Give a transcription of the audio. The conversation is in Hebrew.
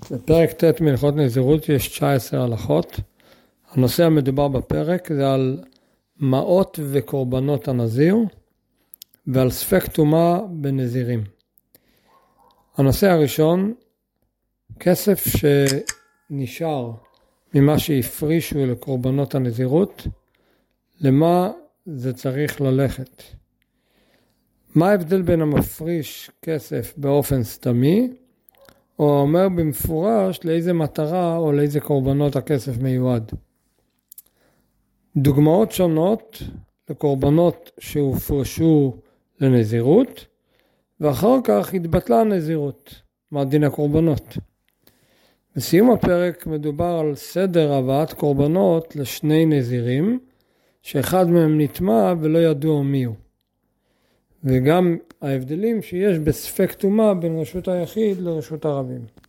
בפרק ט' מהלכות נזירות יש 19 הלכות. הנושא המדובר בפרק זה על מעות וקורבנות הנזיר ועל ספק טומאה בנזירים. הנושא הראשון, כסף שנשאר ממה שהפרישו לקורבנות הנזירות, למה זה צריך ללכת? מה ההבדל בין המפריש כסף באופן סתמי, או אומר במפורש לאיזה מטרה או לאיזה קורבנות הכסף מיועד? דוגמאות שונות לקורבנות שהופרשו לנזירות, ואחר כך התבטלה הנזירות, מה דין הקורבנות. בסיום הפרק מדובר על סדר הבאת קורבנות לשני נזירים, שאחד מהם נטמע ולא ידוע מי הוא. וגם ההבדלים שיש בספק טומאה בין רשות היחיד לרשות הרבים.